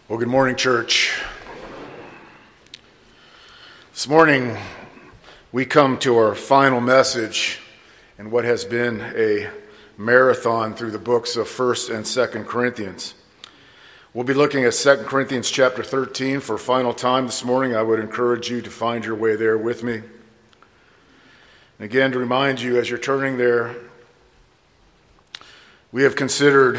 Well, good morning, church. This morning, we come to our final message in what has been a marathon through the books of 1st and 2nd Corinthians. We'll be looking at 2 Corinthians chapter 13 for a final time this morning. I would encourage you to find your way there with me. And again, to remind you, as you're turning there, we have considered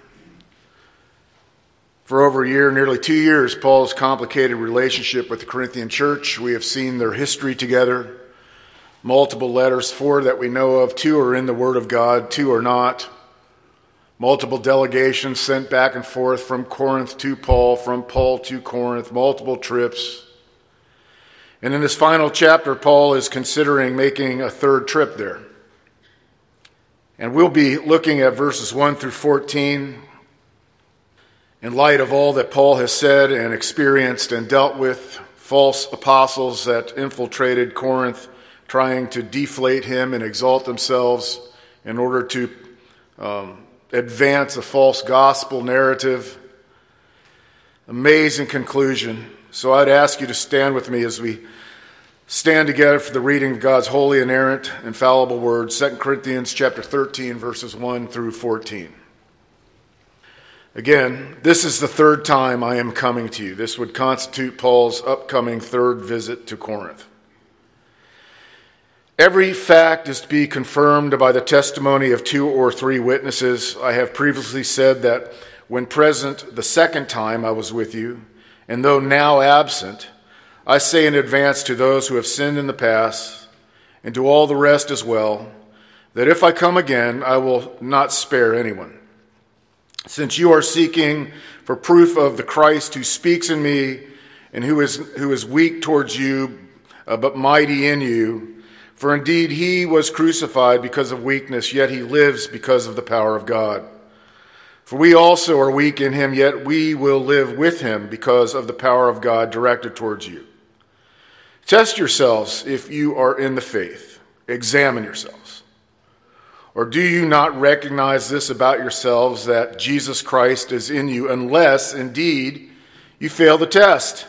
for over a year, nearly 2 years, Paul's complicated relationship with the Corinthian church. We have seen their history together, multiple letters, 4 that we know of, 2 are in the Word of God, 2 are not. Multiple delegations sent back and forth from Corinth to Paul, from Paul to Corinth, multiple trips. And in this final chapter, Paul is considering making a 3rd trip there. And we'll be looking at verses 1 through 14, in light of all that Paul has said and experienced and dealt with, false apostles that infiltrated Corinth, trying to deflate him and exalt themselves in order to advance a false gospel narrative. Amazing conclusion. So I'd ask you to stand with me as we stand together for the reading of God's holy, inerrant, infallible word, 2 Corinthians chapter 13, verses 1 through 14. Again, this is the 3rd time I am coming to you. This would constitute Paul's upcoming 3rd visit to Corinth. Every fact is to be confirmed by the testimony of 2 or 3 witnesses. I have previously said that when present the 2nd time I was with you, and though now absent, I say in advance to those who have sinned in the past, and to all the rest as well, that if I come again, I will not spare anyone. Since you are seeking for proof of the Christ who speaks in me and who is weak towards you, but mighty in you, for indeed he was crucified because of weakness, yet he lives because of the power of God. For we also are weak in him, yet we will live with him because of the power of God directed towards you. Test yourselves if you are in the faith. Examine yourselves. Or do you not recognize this about yourselves, that Jesus Christ is in you, unless, indeed, you fail the test?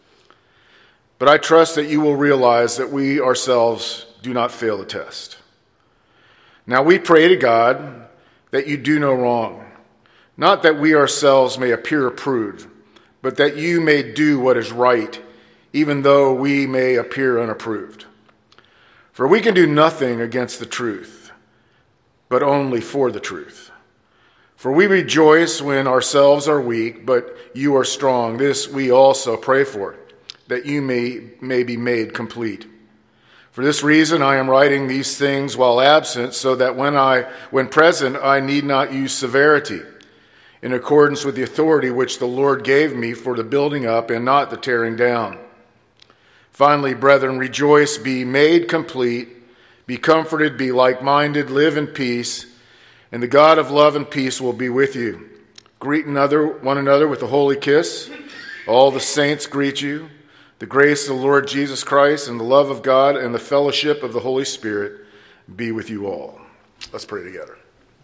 But I trust that you will realize that we ourselves do not fail the test. Now we pray to God that you do no wrong, not that we ourselves may appear approved, but that you may do what is right, even though we may appear unapproved. For we can do nothing against the truth, but only for the truth. For we rejoice when ourselves are weak, but you are strong. This we also pray for, that you may be made complete. For this reason I am writing these things while absent, so that when present I need not use severity, in accordance with the authority which the Lord gave me for the building up and not the tearing down. Finally, brethren, rejoice, be made complete, be comforted, be like-minded, live in peace, and the God of love and peace will be with you. Greet one another with a holy kiss. All the saints greet you. The grace of the Lord Jesus Christ and the love of God and the fellowship of the Holy Spirit be with you all. Let's pray together.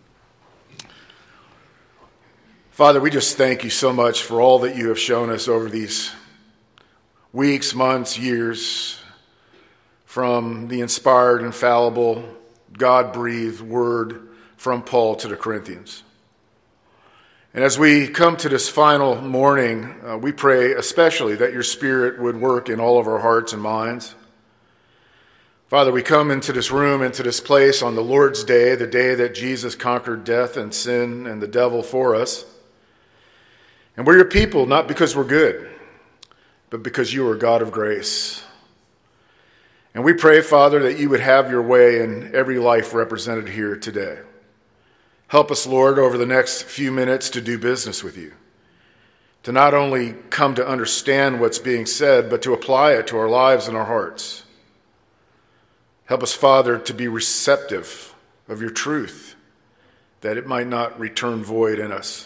Father, we just thank you so much for all that you have shown us over these weeks, months, years, from the inspired, infallible, God-breathed word from Paul to the Corinthians. And as we come to this final morning, we pray especially that your Spirit would work in all of our hearts and minds. Father, we come into this room, into this place on the Lord's Day, the day that Jesus conquered death and sin and the devil for us. And we're your people, not because we're good, but because you are God of grace. And we pray, Father, that you would have your way in every life represented here today. Help us, Lord, over the next few minutes to do business with you, to not only come to understand what's being said, but to apply it to our lives and our hearts. Help us, Father, to be receptive of your truth, that it might not return void in us.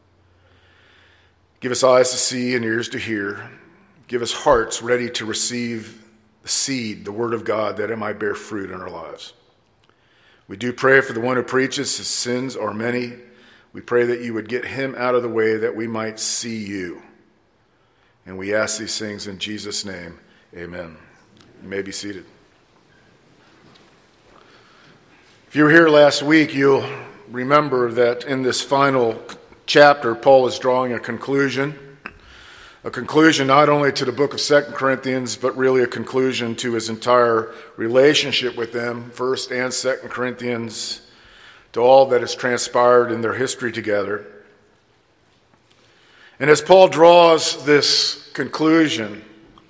Give us eyes to see and ears to hear. Give us hearts ready to receive the seed, the word of God, that it might bear fruit in our lives. We do pray for the one who preaches. His sins are many. We pray that you would get him out of the way that we might see you And we ask these things in Jesus' name. Amen. You may be seated. If you were here last week, you'll remember that in this final chapter, Paul is drawing a conclusion not only to the book of 2 Corinthians, but really a conclusion to his entire relationship with them, 1st and 2 Corinthians, to all that has transpired in their history together. And as Paul draws this conclusion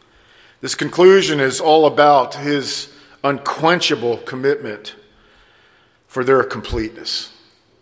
is all about his unquenchable commitment for their completeness.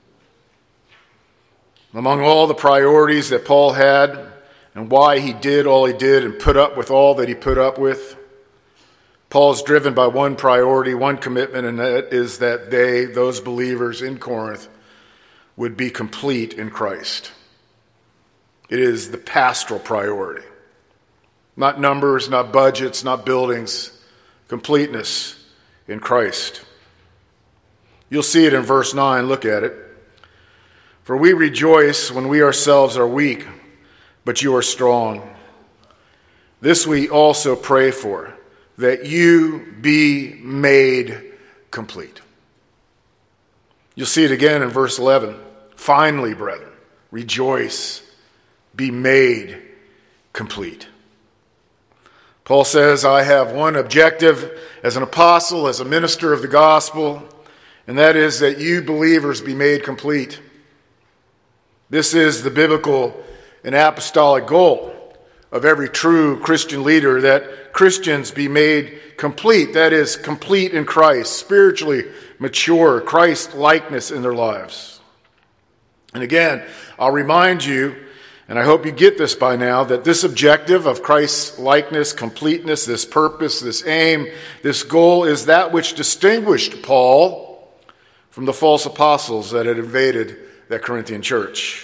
Among all the priorities that Paul had and why he did all he did and put up with all that he put up with, Paul is driven by one priority, one commitment, and that is that those believers in Corinth, would be complete in Christ. It is the pastoral priority. Not numbers, not budgets, not buildings. Completeness in Christ. You'll see it in verse 9. Look at it. For we rejoice when we ourselves are weak, but you are strong. This we also pray for, that you be made complete. You'll see it again in verse 11. Finally, brethren, rejoice, be made complete. Paul says, I have one objective as an apostle, as a minister of the gospel, and that is that you believers be made complete. This is the biblical and apostolic goal of every true Christian leader, that Christians be made complete. That is, complete in Christ, spiritually mature, Christ-likeness in their lives. And again, I'll remind you, and I hope you get this by now, that this objective of Christ's likeness, completeness, this purpose, this aim, this goal is that which distinguished Paul from the false apostles that had invaded that Corinthian church.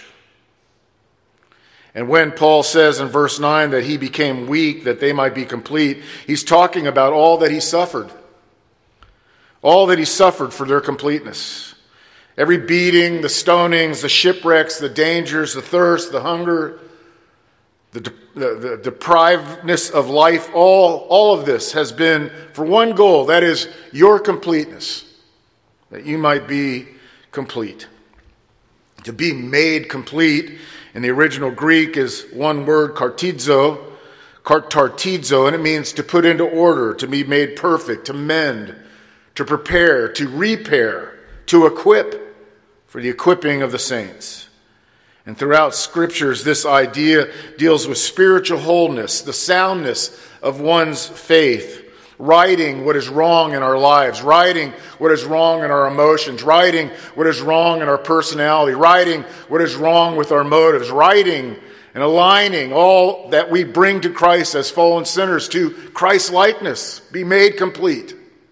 And when Paul says in verse 9 that he became weak that they might be complete, he's talking about all that he suffered. All that he suffered for their completeness. Every beating, the stonings, the shipwrecks, the dangers, the thirst, the hunger, the deprivedness of life, all of this has been for one goal, that is your completeness, that you might be complete. To be made complete in the original Greek is one word, kartizo, and it means to put into order, to be made perfect, to mend, to prepare, to repair, to equip, for the equipping of the saints. And throughout scriptures, this idea deals with spiritual wholeness, the soundness of one's faith, righting what is wrong in our lives, righting what is wrong in our emotions, righting what is wrong in our personality, righting what is wrong with our motives, righting and aligning all that we bring to Christ as fallen sinners to Christ-likeness, be made complete.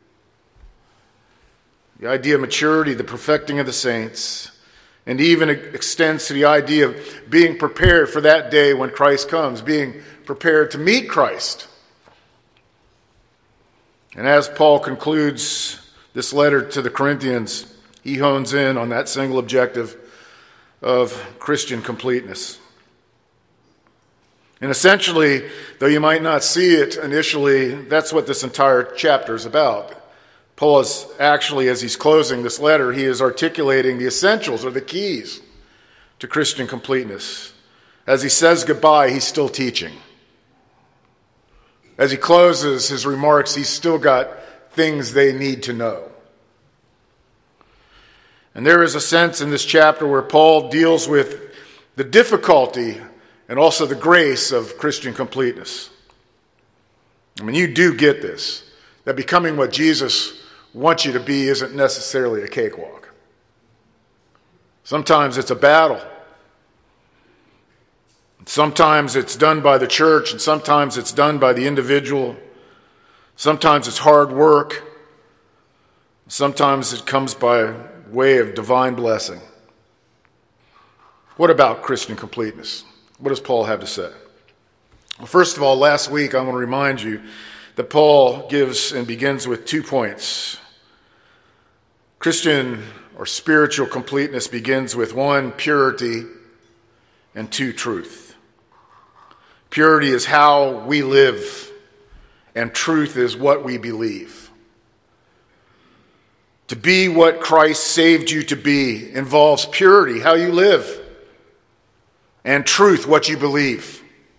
The idea of maturity, the perfecting of the saints, and even extends to the idea of being prepared for that day when Christ comes, being prepared to meet Christ. And as Paul concludes this letter to the Corinthians, he hones in on that single objective of Christian completeness. And essentially, though you might not see it initially, that's what this entire chapter is about. Paul is actually, as he's closing this letter, he is articulating the essentials or the keys to Christian completeness. As he says goodbye, he's still teaching. As he closes his remarks, he's still got things they need to know. And there is a sense in this chapter where Paul deals with the difficulty and also the grace of Christian completeness. I mean, you do get this, that becoming what Jesus wants you to be isn't necessarily a cakewalk. Sometimes it's a battle. Sometimes it's done by the church, and sometimes it's done by the individual. Sometimes it's hard work. Sometimes it comes by way of divine blessing. What about Christian completeness? What does Paul have to say? Well, first of all, last week I want to remind you that Paul gives and begins with 2 points. Christian or spiritual completeness begins with 1, purity, and 2, truth. Purity is how we live, and truth is what we believe. To be what Christ saved you to be involves purity, how you live, and truth, what you believe.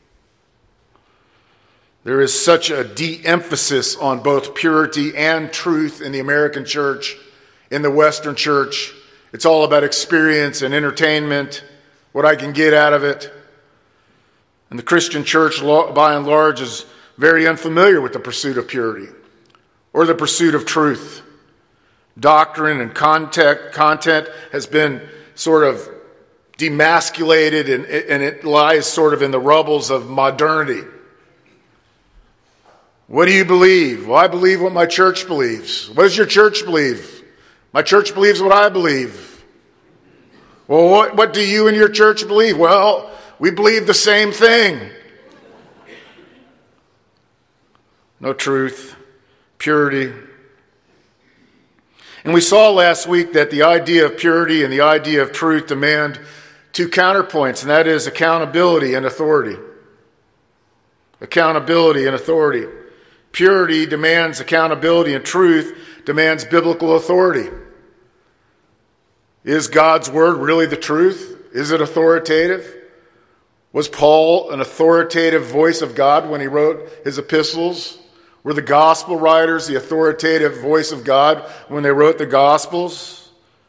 There is such a de-emphasis on both purity and truth in the American church, in the Western church. It's all about experience and entertainment, what I can get out of it. And the Christian church, by and large, is very unfamiliar with the pursuit of purity or the pursuit of truth. Doctrine and content has been sort of demasculated, and it lies sort of in the rubbles of modernity. What do you believe? Well, I believe what my church believes. What does your church believe? My church believes what I believe. Well, what do you and your church believe? Well, we believe the same thing. No truth, purity. And we saw last week that the idea of purity and the idea of truth demand two counterpoints, and that is accountability and authority. Accountability and authority. Purity demands accountability, and truth demands biblical authority. Is God's word really the truth? Is it authoritative? Was Paul an authoritative voice of God when he wrote his epistles? Were the gospel writers the authoritative voice of God when they wrote the gospels?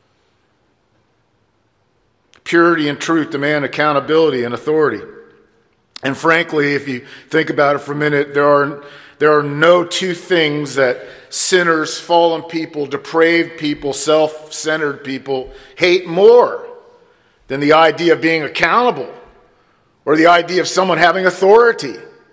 Purity and truth demand accountability and authority. And frankly, if you think about it for a minute, there are no two things that sinners, fallen people, depraved people, self-centered people hate more than the idea of being accountable or the idea of someone having authority.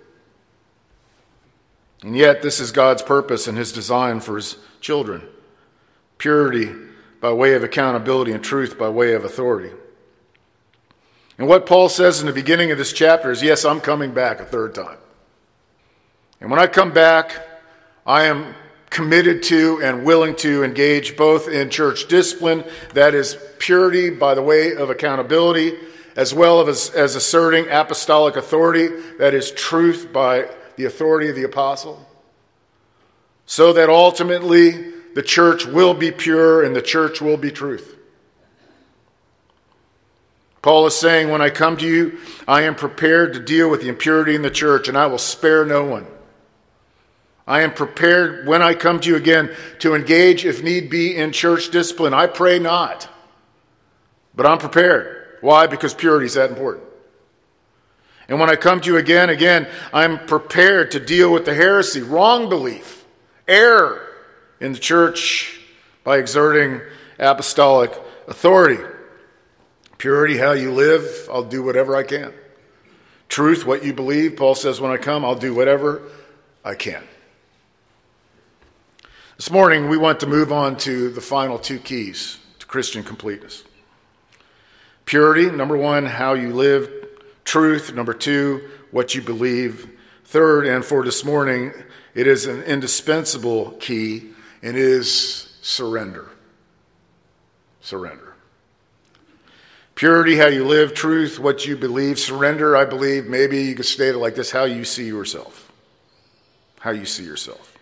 And yet, this is God's purpose and his design for his children. Purity by way of accountability and truth by way of authority. And what Paul says in the beginning of this chapter is, yes, I'm coming back a third time. And when I come back, I am committed to and willing to engage both in church discipline, that is purity by the way of accountability, as well as asserting apostolic authority, that is truth by the authority of the apostle, so that ultimately the church will be pure and the church will be truth. Paul is saying, when I come to you, I am prepared to deal with the impurity in the church, and I will spare no one. I am prepared, when I come to you again, to engage, if need be, in church discipline. I pray not, but I'm prepared. Why? Because purity is that important. And when I come to you again, I'm prepared to deal with the heresy, wrong belief, error in the church by exerting apostolic authority. Purity, how you live, I'll do whatever I can. Truth, what you believe, Paul says, when I come, I'll do whatever I can. This morning, we want to move on to the final two keys to Christian completeness. Purity, number one, how you live. Truth, number two, what you believe. Third, and for this morning, it is an indispensable key, and it is surrender. Surrender. Purity, how you live. Truth, what you believe. Surrender, I believe, maybe you could state it like this, how you see yourself. How you see yourself.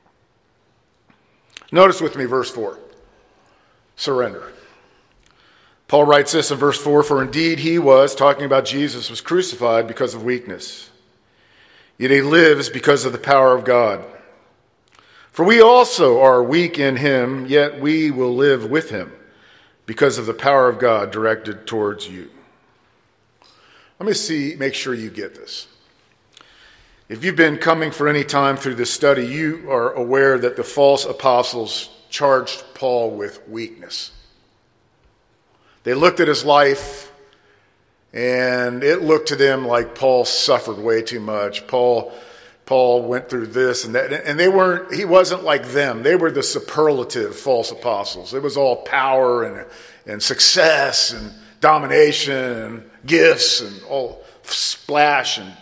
Notice with me verse 4. Surrender. Paul writes this in verse 4, for indeed he was, talking about Jesus, was crucified because of weakness. Yet he lives because of the power of God. For we also are weak in him, yet we will live with him because of the power of God directed towards you. Let me make sure you get this. If you've been coming for any time through this study, you are aware that the false apostles charged Paul with weakness. They looked at his life, and it looked to them like Paul suffered way too much. Paul went through this and that, and he wasn't like them. They were the superlative false apostles. It was all power and success and domination and gifts and all splash and,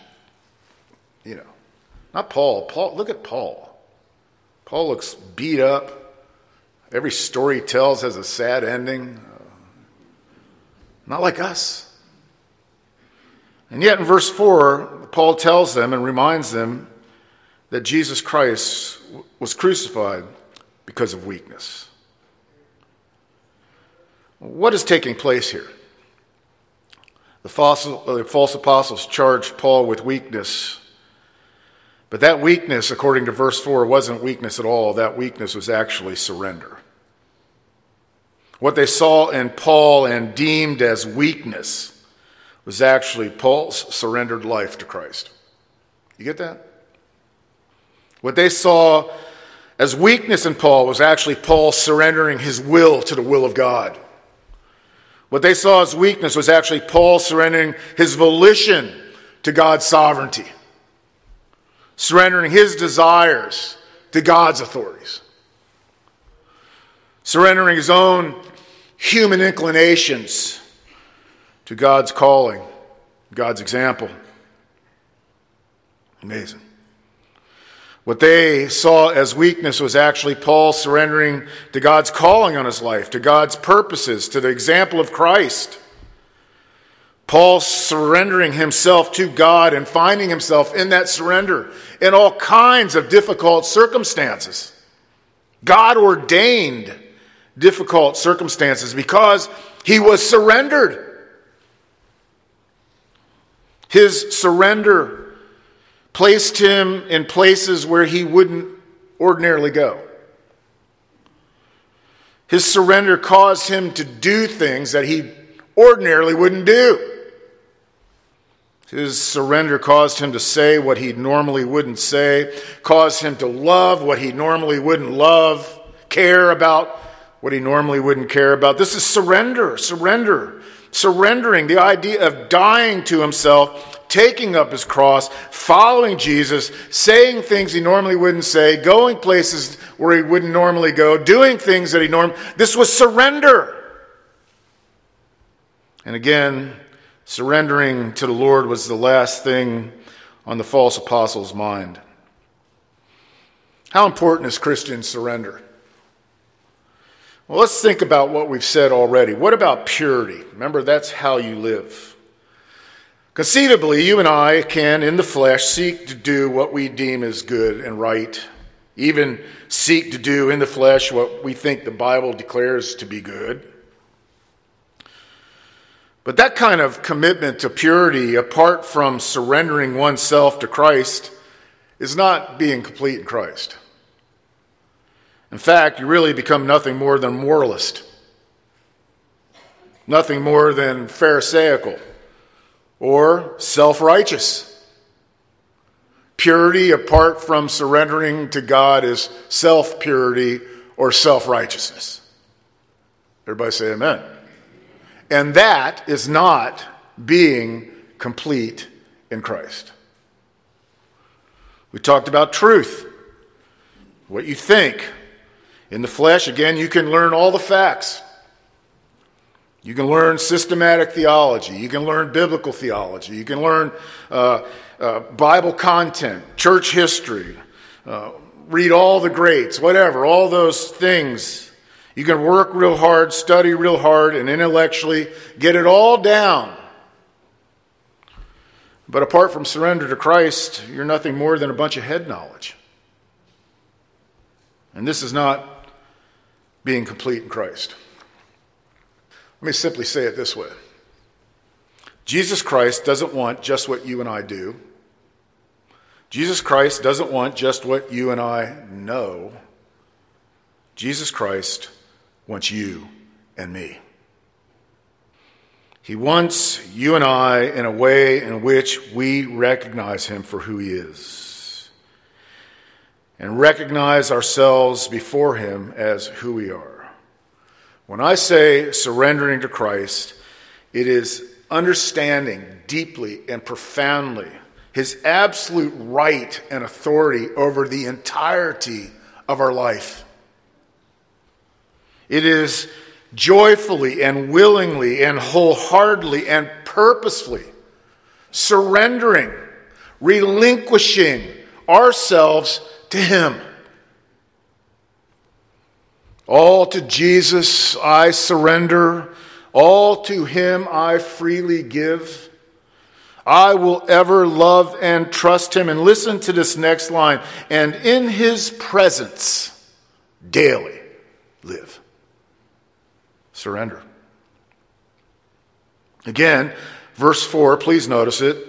not Paul. Look at Paul. Paul looks beat up. Every story he tells has a sad ending. Not like us. And yet in verse 4, Paul tells them and reminds them that Jesus Christ was crucified because of weakness. What is taking place here? The false apostles charged Paul with weakness, but that weakness, according to verse 4, wasn't weakness at all. That weakness was actually surrender. What they saw in Paul and deemed as weakness was actually Paul's surrendered life to Christ. You get that? What they saw as weakness in Paul was actually Paul surrendering his will to the will of God. What they saw as weakness was actually Paul surrendering his volition to God's sovereignty, surrendering his desires to God's authorities, surrendering his own human inclinations to God's calling, God's example. Amazing. What they saw as weakness was actually Paul surrendering to God's calling on his life, to God's purposes, to the example of Christ. Paul surrendering himself to God and finding himself in that surrender in all kinds of difficult circumstances. God ordained difficult circumstances because he was surrendered. His surrender placed him in places where he wouldn't ordinarily go. His surrender caused him to do things that he ordinarily wouldn't do. His surrender caused him to say what he normally wouldn't say, caused him to love what he normally wouldn't love, care about what he normally wouldn't care about. This is surrender. Surrendering, the idea of dying to himself, taking up his cross, following Jesus, saying things he normally wouldn't say, going places where he wouldn't normally go, doing things that he normally... This was surrender. And again, surrendering to the Lord was the last thing on the false apostles' mind. How important is Christian surrender? Well, let's think about what we've said already. What about purity? Remember, that's how you live. Conceivably, you and I can, in the flesh, seek to do what we deem as good and right, even seek to do in the flesh what we think the Bible declares to be good. But that kind of commitment to purity, apart from surrendering oneself to Christ, is not being complete in Christ. In fact, you really become nothing more than moralist, nothing more than pharisaical or self-righteous. Purity apart from surrendering to God is self-purity or self-righteousness. Everybody say amen. And that is not being complete in Christ. We talked about truth, what you think. In the flesh, again, you can learn all the facts. You can learn systematic theology. You can learn biblical theology. You can learn Bible content, church history, read all the greats, whatever, all those things. You can work real hard, study real hard, and intellectually get it all down. But apart from surrender to Christ, you're nothing more than a bunch of head knowledge. And this is not being complete in Christ. Let me simply say it this way. Jesus Christ doesn't want just what you and I do. Jesus Christ doesn't want just what you and I know. Jesus Christ wants you and me. He wants you and I in a way in which we recognize him for who he is and recognize ourselves before him as who we are. When I say surrendering to Christ, it is understanding deeply and profoundly his absolute right and authority over the entirety of our life. It is joyfully and willingly and wholeheartedly and purposefully surrendering, relinquishing ourselves to him. All to Jesus I surrender. All to him I freely give. I will ever love and trust him. And listen to this next line. And in his presence daily live. Surrender. Again, verse 4, please notice it.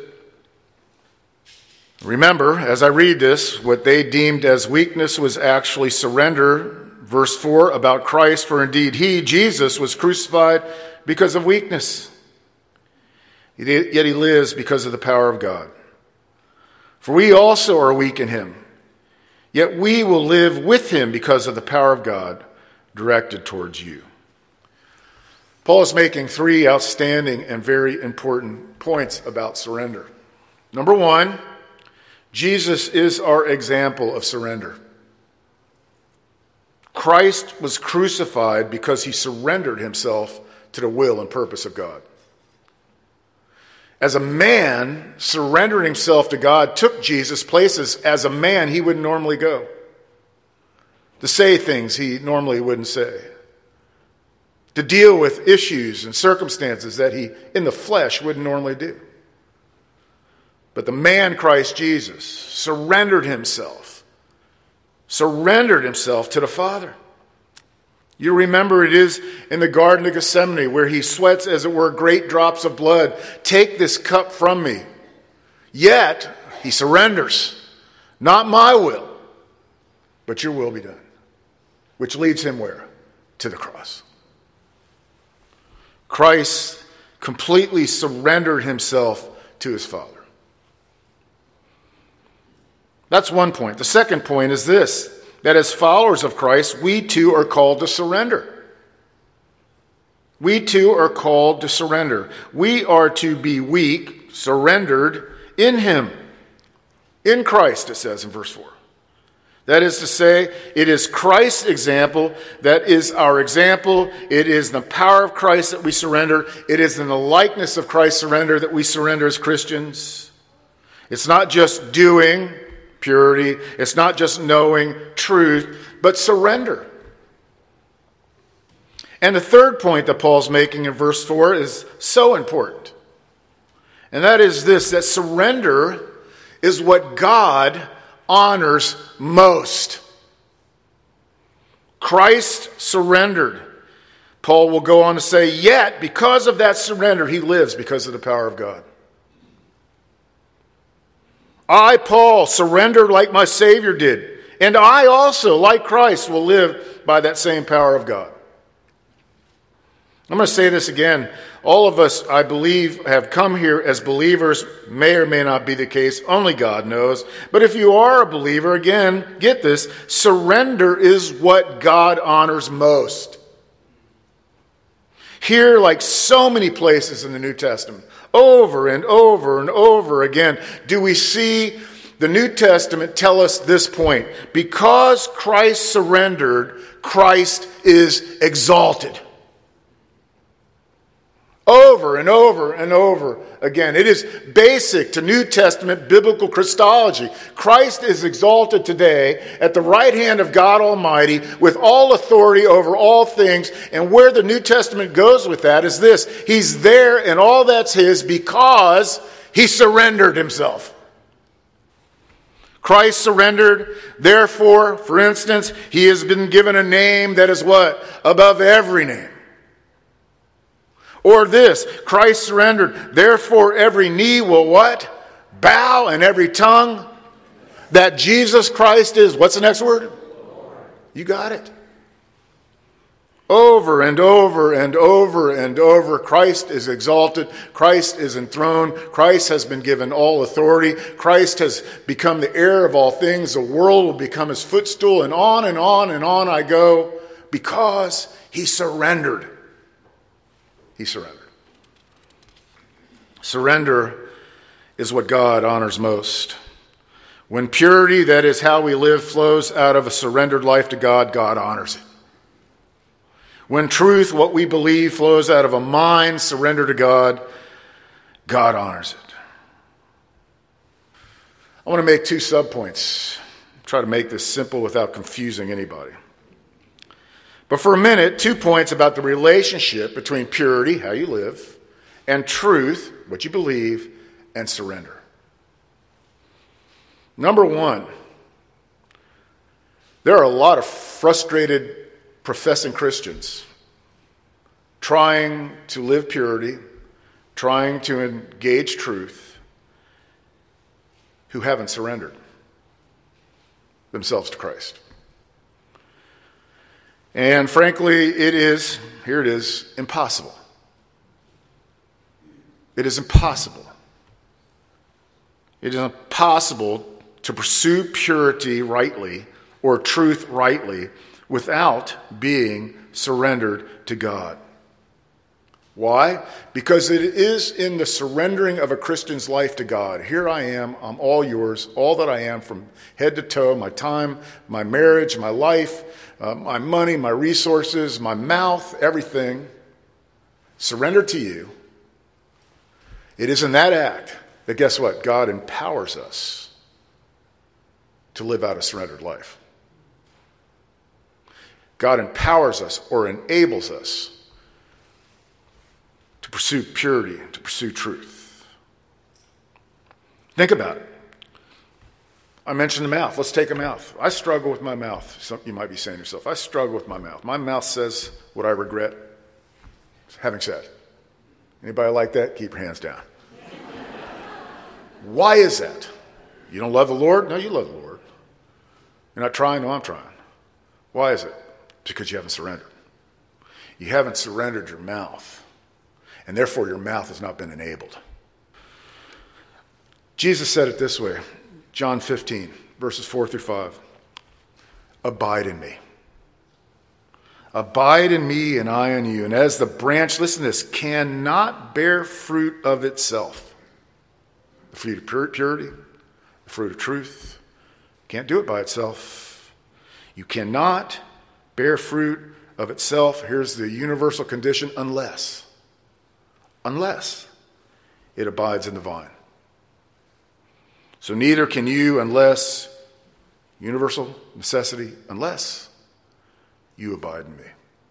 Remember, as I read this, what they deemed as weakness was actually surrender. Verse 4 about Christ, for indeed he, Jesus, was crucified because of weakness. Yet he lives because of the power of God. For we also are weak in him. Yet we will live with him because of the power of God directed towards you. Paul is making three outstanding and very important points about surrender. Number one, Jesus is our example of surrender. Christ was crucified because he surrendered himself to the will and purpose of God. As a man, surrendering himself to God took Jesus places as a man he wouldn't normally go, to say things he normally wouldn't say, to deal with issues and circumstances that he, in the flesh, wouldn't normally do. But the man Christ Jesus surrendered himself to the Father. You remember it is in the Garden of Gethsemane where he sweats, as it were, great drops of blood. Take this cup from me. Yet he surrenders. Not my will, but your will be done. Which leads him where? To the cross. Christ completely surrendered himself to his Father. That's one point. The second point is this, that as followers of Christ, we too are called to surrender. We too are called to surrender. We are to be weak, surrendered in him. In Christ, it says in verse 4. That is to say, it is Christ's example that is our example. It is the power of Christ that we surrender. It is in the likeness of Christ's surrender that we surrender as Christians. It's not just doing purity. It's not just knowing truth, but surrender. And the third point that Paul's making in verse 4 is so important. And that is this, that surrender is what God honors most. Christ surrendered. Paul will go on to say, yet because of that surrender, he lives because of the power of God. I, Paul, surrender like my Savior did. And I also, like Christ, will live by that same power of God. I'm going to say this again. All of us, I believe, have come here as believers. May or may not be the case. Only God knows. But if you are a believer, again, get this. Surrender is what God honors most. Here, like so many places in the New Testament, over and over and over again, do we see the New Testament tell us this point. Because Christ surrendered, Christ is exalted. Over and over and over again. It is basic to New Testament biblical Christology. Christ is exalted today at the right hand of God Almighty with all authority over all things. And where the New Testament goes with that is this. He's there and all that's his because he surrendered himself. Christ surrendered. Therefore, for instance, he has been given a name that is what? Above every name. Or this, Christ surrendered. Therefore, every knee will what? Bow, and every tongue that Jesus Christ is. What's the next word? You got it. Over and over and over and over, Christ is exalted. Christ is enthroned. Christ has been given all authority. Christ has become the heir of all things. The world will become his footstool, and on and on and on I go because he surrendered. He surrendered. Surrender is what God honors most. When purity, that is how we live, flows out of a surrendered life to God, God honors it. When truth, what we believe, flows out of a mind surrendered to God, God honors it. I want to make two subpoints. Try to make this simple without confusing anybody. But for a minute, 2 points about the relationship between purity, how you live, and truth, what you believe, and surrender. Number one, there are a lot of frustrated professing Christians trying to live purity, trying to engage truth, who haven't surrendered themselves to Christ. And frankly, here it is, impossible. It is impossible. It is impossible to pursue purity rightly or truth rightly without being surrendered to God. Why? Because it is in the surrendering of a Christian's life to God. Here I am, I'm all yours, all that I am from head to toe, my time, my marriage, my life, my money, my resources, my mouth, everything, surrendered to you. It is in that act that, guess what? God empowers us to live out a surrendered life. God empowers us or enables us to pursue purity, to pursue truth. Think about it. I mentioned the mouth. Let's take a mouth. I struggle with my mouth. You might be saying to yourself, I struggle with my mouth. My mouth says what I regret having said. Anybody like that? Keep your hands down. Why is that? You don't love the Lord? No, you love the Lord. You're not trying? No, I'm trying. Why is it? Because you haven't surrendered. You haven't surrendered your mouth. And therefore your mouth has not been enabled. Jesus said it this way, John 15, verses 4 through 5. Abide in me. Abide in me and I in you. And as the branch, listen to this, cannot bear fruit of itself. The fruit of purity, the fruit of truth. Can't do it by itself. You cannot bear fruit of itself. Here's the universal condition, unless it abides in the vine. So neither can you unless, universal necessity, unless you abide in me.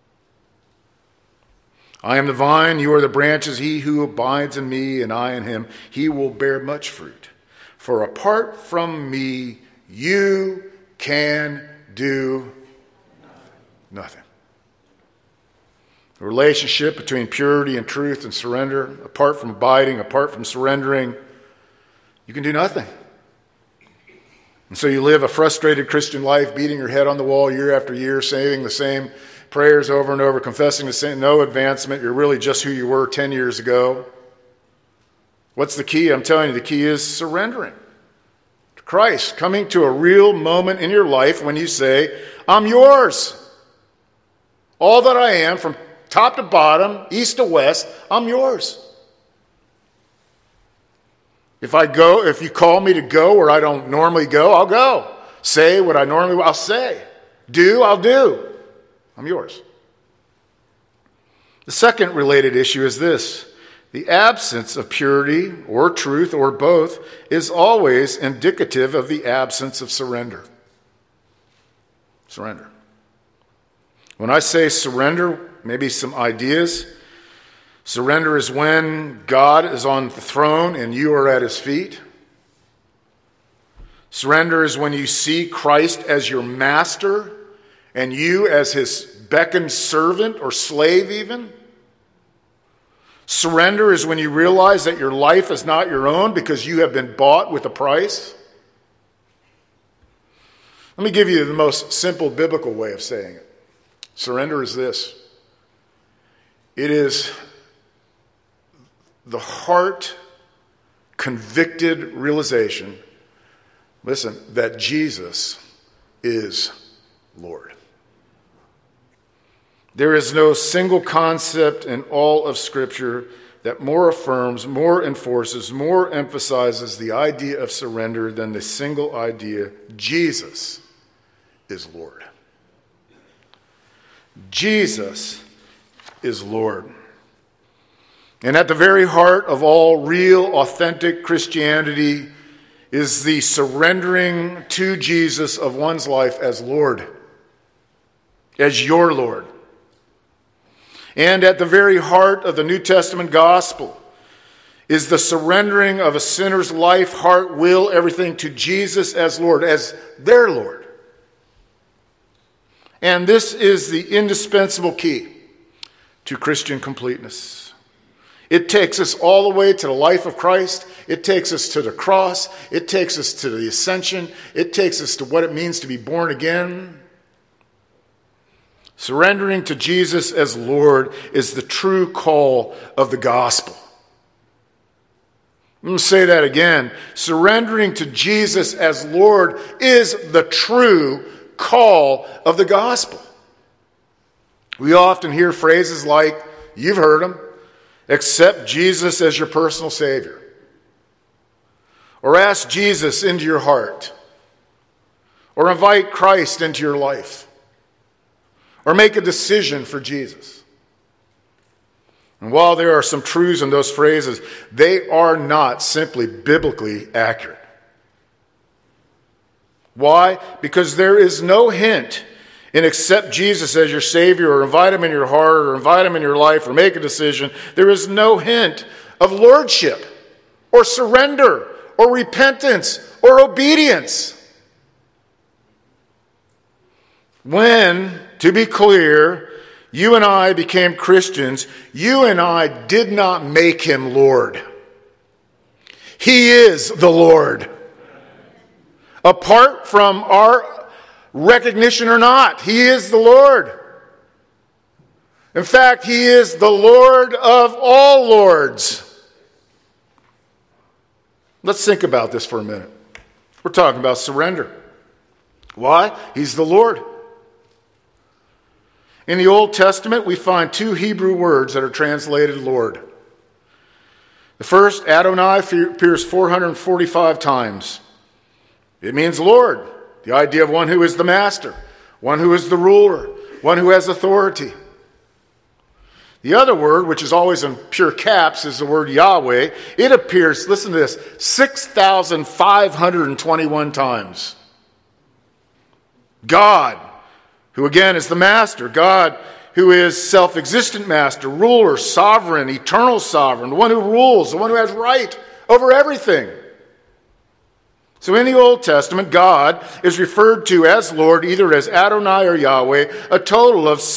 I am the vine, you are the branches. He who abides in me and I in him, he will bear much fruit. For apart from me, you can do nothing. The relationship between purity and truth and surrender, apart from abiding, apart from surrendering, you can do nothing. And so you live a frustrated Christian life, beating your head on the wall year after year, saying the same prayers over and over, confessing the same, no advancement. You're really just who you were 10 years ago. What's the key? I'm telling you, the key is surrendering to Christ, coming to a real moment in your life when you say, I'm yours. All that I am, from top to bottom, east to west, I'm yours. If you call me to go where I don't normally go, I'll go. Say what I normally I'll say. Do, I'll do. I'm yours. The second related issue is this. The absence of purity or truth or both is always indicative of the absence of surrender. Surrender. When I say surrender, maybe some ideas. Surrender is when God is on the throne and you are at his feet. Surrender is when you see Christ as your master and you as his beckoned servant or slave even. Surrender is when you realize that your life is not your own because you have been bought with a price. Let me give you the most simple biblical way of saying it. Surrender is this. It is the heart convicted realization, listen, that Jesus is Lord. There is no single concept in all of Scripture that more affirms, more enforces, more emphasizes the idea of surrender than the single idea, Jesus is Lord. Jesus is Lord. And at the very heart of all real, authentic Christianity is the surrendering to Jesus of one's life as Lord, as your Lord. And at the very heart of the New Testament gospel is the surrendering of a sinner's life, heart, will, everything to Jesus as Lord, as their Lord. And this is the indispensable key to Christian completeness. It takes us all the way to the life of Christ. It takes us to the cross. It takes us to the ascension. It takes us to what it means to be born again. Surrendering to Jesus as Lord is the true call of the gospel. I'm going to say that again. Surrendering to Jesus as Lord is the true call of the gospel. We often hear phrases like, you've heard them, accept Jesus as your personal Savior. Or ask Jesus into your heart. Or invite Christ into your life. Or make a decision for Jesus. And while there are some truths in those phrases, they are not simply biblically accurate. Why? Because there is no hint in accept Jesus as your Savior or invite Him in your heart or invite Him in your life or make a decision. There is no hint of lordship or surrender or repentance or obedience. When, to be clear, you and I became Christians, you and I did not make Him Lord. He is the Lord. Apart from our recognition or not, He is the Lord. In fact, He is the Lord of all lords. Let's think about this for a minute. We're talking about surrender. Why? He's the Lord. In the Old Testament, we find two Hebrew words that are translated Lord. The first, Adonai, appears 445 times. It means Lord, the idea of one who is the master, one who is the ruler, one who has authority. The other word, which is always in pure caps, is the word Yahweh. It appears, listen to this, 6,521 times. God, who again is the master. God, who is self-existent master, ruler, sovereign, eternal sovereign, the one who rules, the one who has right over everything. So in the Old Testament, God is referred to as Lord, either as Adonai or Yahweh, a total of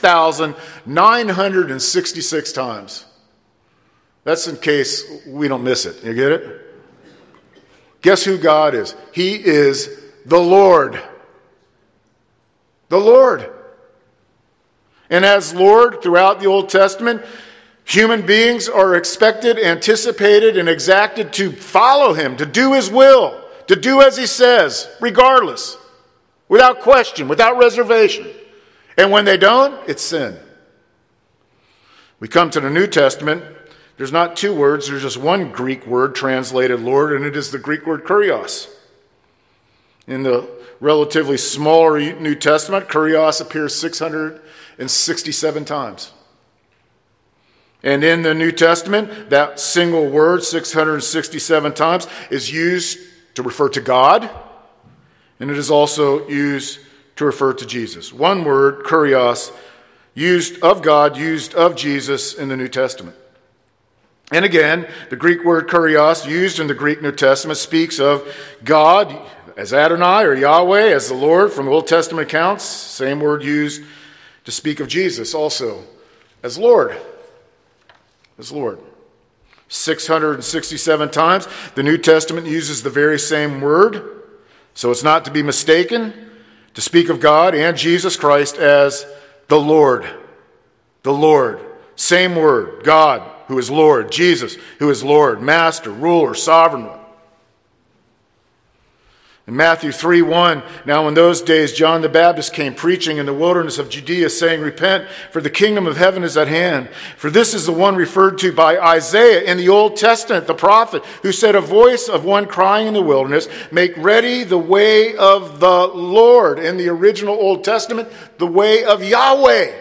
6,966 times. That's in case we don't miss it. You get it? Guess who God is? He is the Lord. The Lord. And as Lord, throughout the Old Testament, human beings are expected, anticipated, and exacted to follow Him, to do His will, to do as He says, regardless, without question, without reservation. And when they don't, it's sin. We come to the New Testament, there's not two words, there's just one Greek word translated Lord, and it is the Greek word kurios. In the relatively smaller New Testament, kurios appears 667 times. And in the New Testament, that single word, 667 times, is used to refer to God, and it is also used to refer to Jesus. One word, kurios, used of God, used of Jesus in the New Testament. And again, the Greek word kurios, used in the Greek New Testament, speaks of God as Adonai or Yahweh, as the Lord from Old Testament accounts. Same word used to speak of Jesus also as Lord. As Lord. 667 times. The New Testament uses the very same word. So it's not to be mistaken to speak of God and Jesus Christ as the Lord. The Lord. Same word. God, who is Lord. Jesus, who is Lord, Master, Ruler, Sovereign One. In Matthew 3:1, now in those days John the Baptist came preaching in the wilderness of Judea, saying, repent, for the kingdom of heaven is at hand. For this is the one referred to by Isaiah in the Old Testament, the prophet, who said, a voice of one crying in the wilderness, make ready the way of the Lord. In the original Old Testament, the way of Yahweh.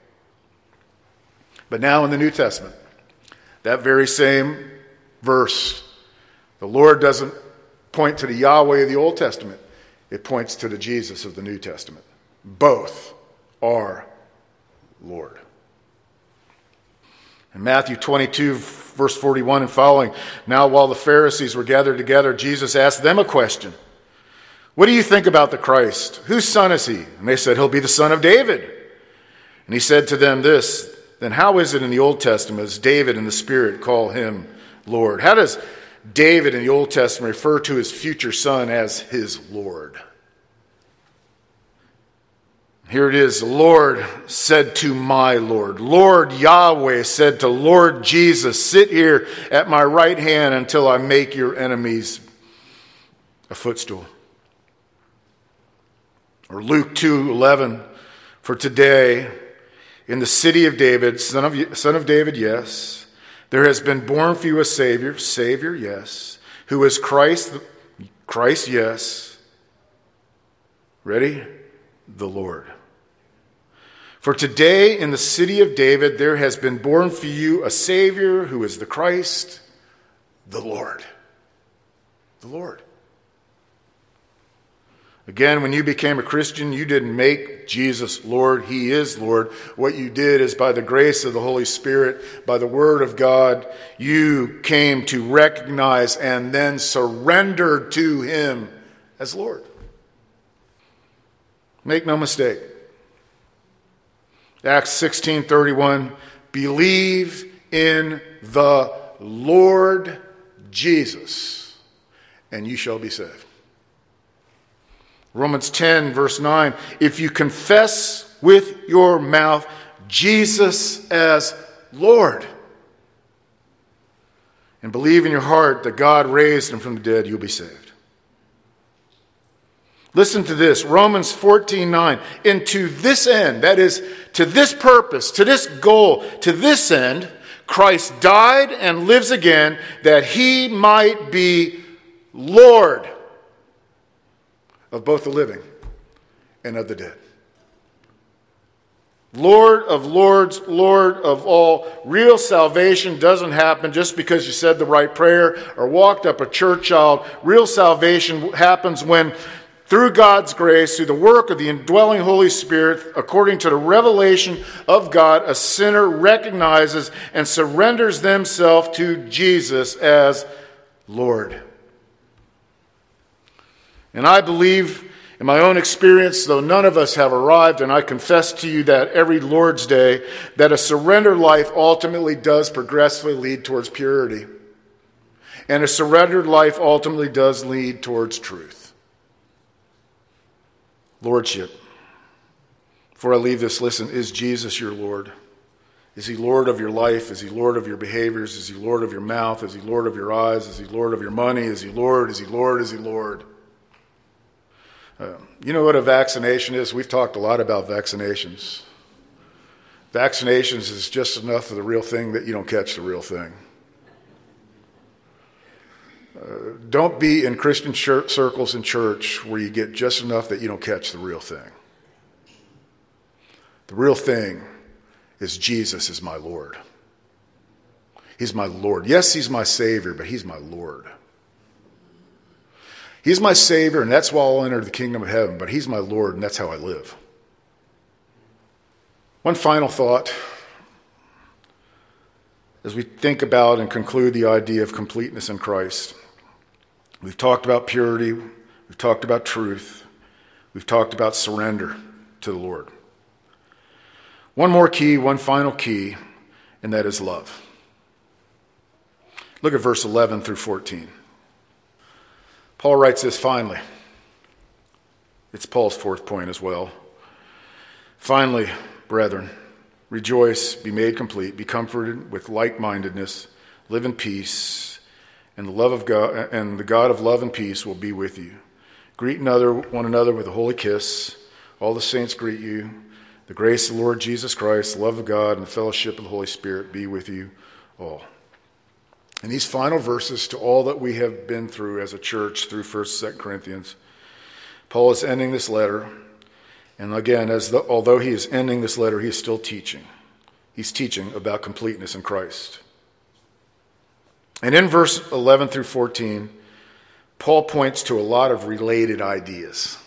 But now in the New Testament, that very same verse, the Lord doesn't point to the Yahweh of the Old Testament. It points to the Jesus of the New Testament. Both are Lord. In Matthew 22, verse 41 and following, now while the Pharisees were gathered together, Jesus asked them a question. What do you think about the Christ? Whose son is he? And they said, he'll be the son of David. And he said to them this, then how is it in the Old Testament, as David in the Spirit call him Lord? How does David in the Old Testament refer to his future son as his Lord? Here it is, the Lord said to my Lord. Lord Yahweh said to Lord Jesus, sit here at my right hand until I make your enemies a footstool. Or Luke 2:11, for today in the city of David, son of David, yes, there has been born for you a Savior, yes, who is Christ, yes. Ready? The Lord. For today in the city of David there has been born for you a Savior who is the Christ, the Lord. The Lord. Again, when you became a Christian, you didn't make Jesus Lord. He is Lord. What you did is by the grace of the Holy Spirit, by the Word of God, you came to recognize and then surrendered to Him as Lord. Make no mistake. Acts 16:31, believe in the Lord Jesus, and you shall be saved. Romans 10, verse 9, if you confess with your mouth Jesus as Lord and believe in your heart that God raised him from the dead, you'll be saved. Listen to this, Romans 14:9, and to this end, that is, to this purpose, to this goal, to this end, Christ died and lives again, that he might be Lord of both the living and of the dead. Lord of lords, Lord of all. Real salvation doesn't happen just because you said the right prayer or walked up a church aisle. Real salvation happens when, through God's grace, through the work of the indwelling Holy Spirit, according to the revelation of God, a sinner recognizes and surrenders themselves to Jesus as Lord. And I believe, in my own experience, though none of us have arrived, and I confess to you that every Lord's Day, that a surrendered life ultimately does progressively lead towards purity. And a surrendered life ultimately does lead towards truth. Lordship. Before I leave this, listen, is Jesus your Lord? Is he Lord of your life? Is he Lord of your behaviors? Is he Lord of your mouth? Is he Lord of your eyes? Is he Lord of your money? Is he Lord? Is he Lord? Is he Lord? You know what a vaccination is? We've talked a lot about vaccinations. Vaccinations is just enough of the real thing that you don't catch the real thing. Don't be in Christian circles in church where you get just enough that you don't catch the real thing. The real thing is Jesus is my Lord. He's my Lord. Yes, he's my Savior, but he's my Lord. He's my Savior, and that's why I'll enter the kingdom of heaven, but he's my Lord, and that's how I live. One final thought as we think about and conclude the idea of completeness in Christ. We've talked about purity, we've talked about truth, we've talked about surrender to the Lord. One more key, one final key, and that is love. Look at verse 11 through 14. Paul writes this finally. It's Paul's fourth point as well. Finally, brethren, rejoice, be made complete, be comforted with like-mindedness, live in peace, and the love of God, and the God of love and peace will be with you. Greet one another with a holy kiss. All the saints greet you. The grace of the Lord Jesus Christ, the love of God, and the fellowship of the Holy Spirit be with you all. In these final verses, to all that we have been through as a church through 1st and 2nd Corinthians, Paul is ending this letter. And again, although he is ending this letter, he is still teaching. He's teaching about completeness in Christ. And in verse 11 through 14, Paul points to a lot of related ideas.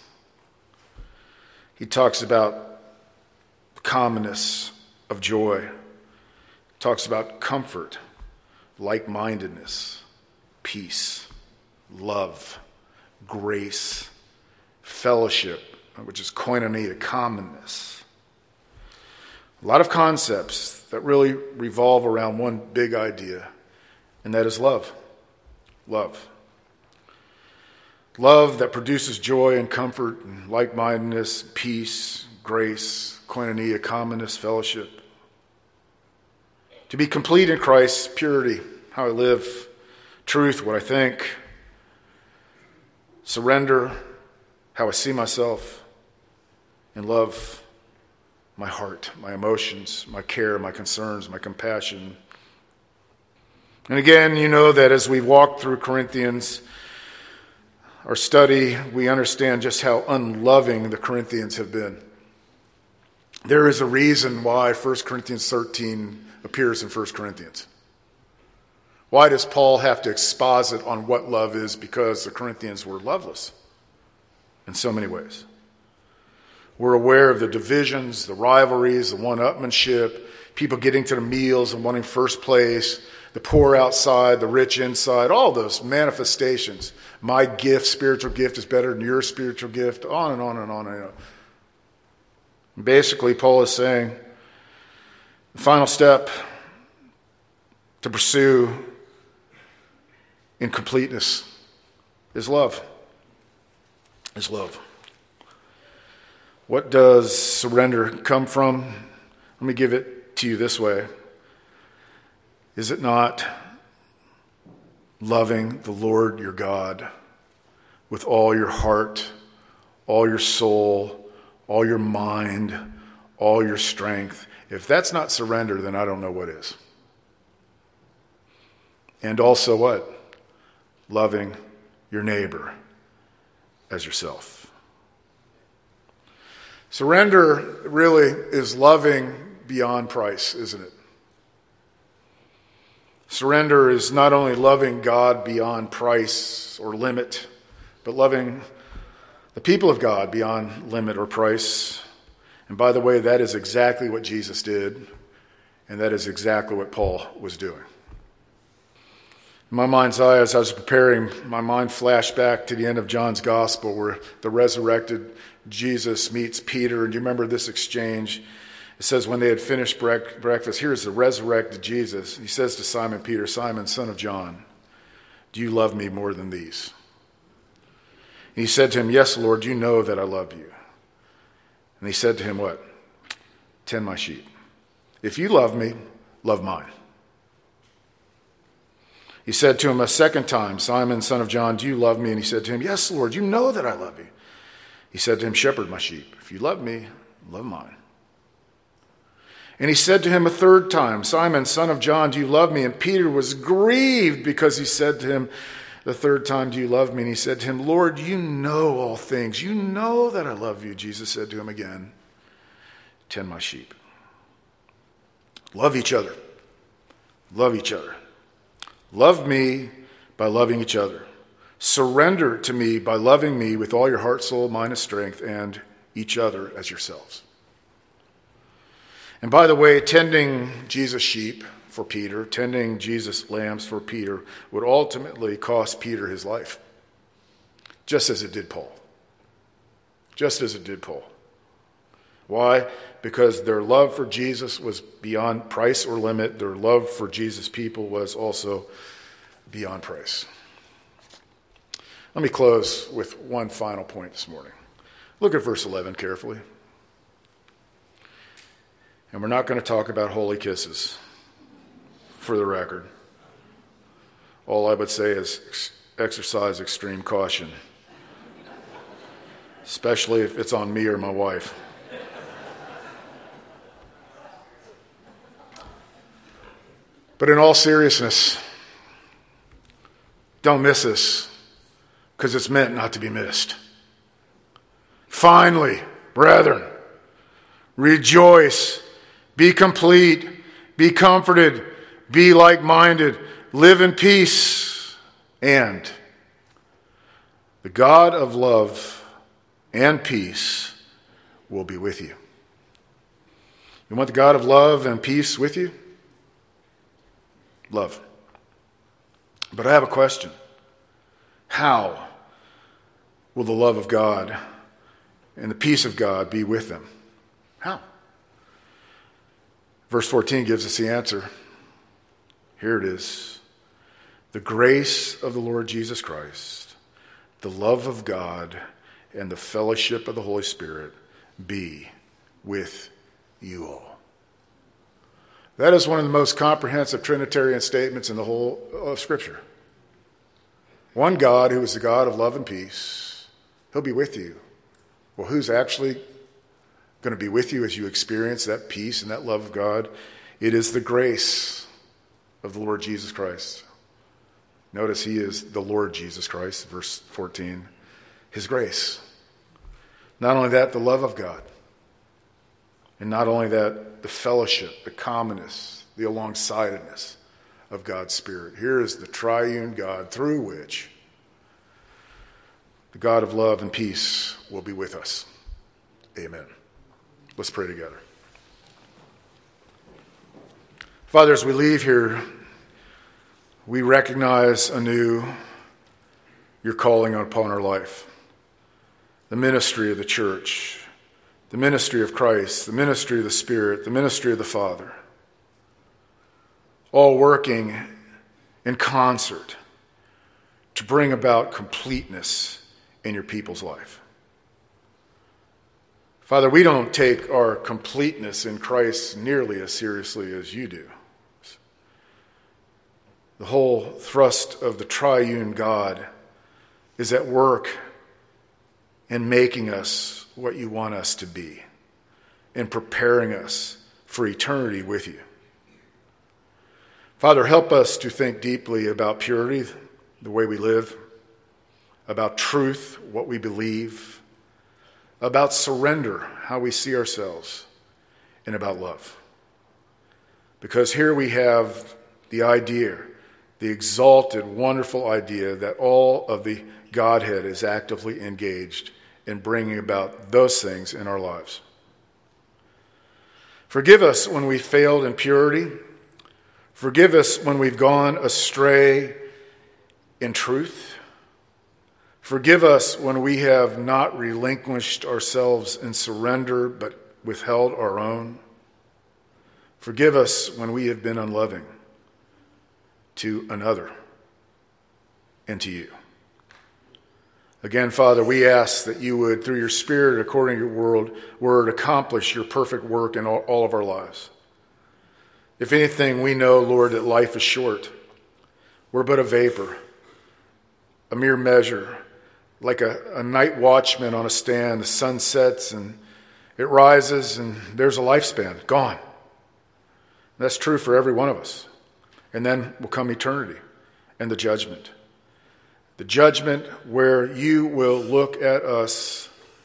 He talks about commonness of joy, talks about comfort, like-mindedness, peace, love, grace, fellowship, which is koinonia, commonness. A lot of concepts that really revolve around one big idea, and that is love. Love. Love that produces joy and comfort and like-mindedness, peace, grace, koinonia, commonness, fellowship. To be complete in Christ's purity, how I live, truth, what I think, surrender, how I see myself, and love, my heart, my emotions, my care, my concerns, my compassion. And again, you know that as we walk through Corinthians, our study, we understand just how unloving the Corinthians have been. There is a reason why 1 Corinthians 13 appears in 1 Corinthians. Why does Paul have to exposit on what love is? Because the Corinthians were loveless in so many ways. We're aware of the divisions, the rivalries, the one-upmanship, people getting to the meals and wanting first place, the poor outside, the rich inside, all those manifestations. My gift, spiritual gift, is better than your spiritual gift, on and on and on and on. Basically, Paul is saying the final step to pursue in completeness is love. Is love. What does surrender come from? Let me give it to you this way. Is it not loving the Lord your God with all your heart, all your soul, all your mind, all your strength? If that's not surrender, then I don't know what is. And also what? Loving your neighbor as yourself. Surrender really is loving beyond price, isn't it? Surrender is not only loving God beyond price or limit, but loving the people of God beyond limit or price. And by the way, that is exactly what Jesus did, and that is exactly what Paul was doing. In my mind's eye, as I was preparing, my mind flashed back to the end of John's Gospel where the resurrected Jesus meets Peter. And do you remember this exchange? It says when they had finished breakfast, here's the resurrected Jesus. He says to Simon Peter, Simon, son of John, do you love me more than these? And he said to him, yes, Lord, you know that I love you. And he said to him, what? Tend my sheep. If you love me, love mine. He said to him a second time, Simon, son of John, do you love me? And he said to him, yes, Lord, you know that I love you. He said to him, shepherd my sheep. If you love me, love mine. And he said to him a third time, Simon, son of John, do you love me? And Peter was grieved because he said to him the third time, do you love me? And he said to him, Lord, you know all things. You know that I love you. Jesus said to him again, tend my sheep. Love each other. Love each other. Love me by loving each other. Surrender to me by loving me with all your heart, soul, mind, and strength, and each other as yourselves. And by the way, tending Jesus' sheep for Peter, tending Jesus' lambs for Peter, would ultimately cost Peter his life. Just as it did Paul. Just as it did Paul. Why? Because their love for Jesus was beyond price or limit. Their love for Jesus' people was also beyond price. Let me close with one final point this morning. Look at verse 11 carefully. And we're not going to talk about holy kisses, for the record. All I would say is exercise extreme caution, especially if it's on me or my wife. But in all seriousness, don't miss this, because it's meant not to be missed. Finally, brethren, rejoice, be complete, be comforted, be like-minded, live in peace, and the God of love and peace will be with you. You want the God of love and peace with you? love. But I have a question. How will the love of God and the peace of God be with them? How? Verse 14 gives us the answer. Here it is. The grace of the Lord Jesus Christ, the love of God, and the fellowship of the Holy Spirit be with you all. That is one of the most comprehensive Trinitarian statements in the whole of Scripture. One God who is the God of love and peace, he'll be with you. Well, who's actually going to be with you as you experience that peace and that love of God? It is the grace of the Lord Jesus Christ. Notice he is the Lord Jesus Christ, verse 14. His grace. Not only that, the love of God. And not only that, the fellowship, the commonness, the alongsidedness of God's Spirit. Here is the triune God through which the God of love and peace will be with us. Amen. Let's pray together. Father, as we leave here, we recognize anew your calling upon our life. The ministry of the church, the ministry of Christ, the ministry of the Spirit, the ministry of the Father, all working in concert to bring about completeness in your people's life. Father, we don't take our completeness in Christ nearly as seriously as you do. The whole thrust of the triune God is at work in making us what you want us to be, in preparing us for eternity with you. Father, help us to think deeply about purity, the way we live, about truth, what we believe, about surrender, how we see ourselves, and about love. Because here we have the idea, the exalted, wonderful idea that all of the Godhead is actively engaged in bringing about those things in our lives. Forgive us when we failed in purity. Forgive us when we've gone astray in truth. Forgive us when we have not relinquished ourselves in surrender but withheld our own. Forgive us when we have been unloving to another and to you. Again, Father, we ask that you would, through your Spirit, according to your word, accomplish your perfect work in all of our lives. If anything, we know, Lord, that life is short. We're but a vapor, a mere measure, like a night watchman on a stand. The sun sets and it rises and there's a lifespan, gone. That's true for every one of us. And then will come eternity and the judgment. The judgment where you will look at us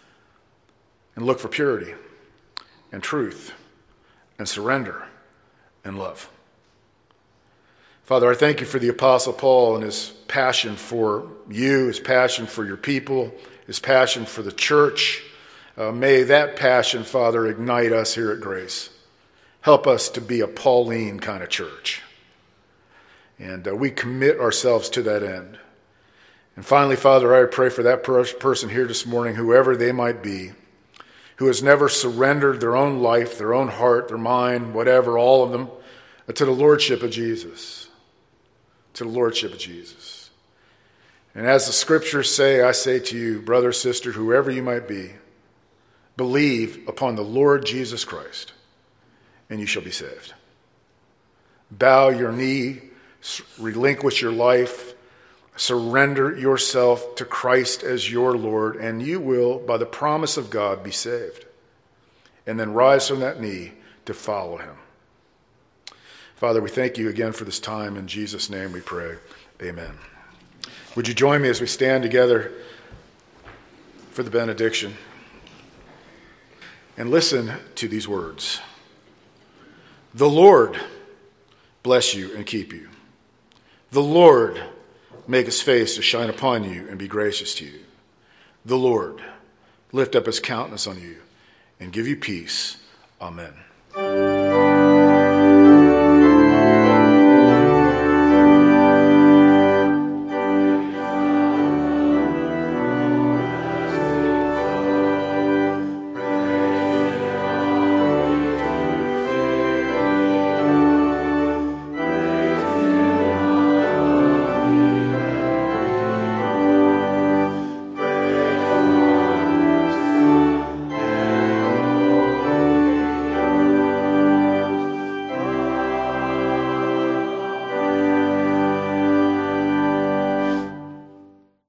and look for purity and truth and surrender and love. Father, I thank you for the Apostle Paul and his passion for you, his passion for your people, his passion for the church. May that passion, Father, ignite us here at Grace. Help us to be a Pauline kind of church. And we commit ourselves to that end. And finally, Father, I pray for that person here this morning, whoever they might be, who has never surrendered their own life, their own heart, their mind, whatever, all of them, to the Lordship of Jesus. To the Lordship of Jesus. And as the Scriptures say, I say to you, brother, sister, whoever you might be, believe upon the Lord Jesus Christ, and you shall be saved. Bow your knee, relinquish your life, surrender yourself to Christ as your Lord, and you will, by the promise of God, be saved. And then rise from that knee to follow him. Father, we thank you again for this time. In Jesus' name we pray. Amen. Would you join me as we stand together for the benediction? And listen to these words. The Lord bless you and keep you. The Lord make his face to shine upon you and be gracious to you. The Lord lift up his countenance on you and give you peace. Amen.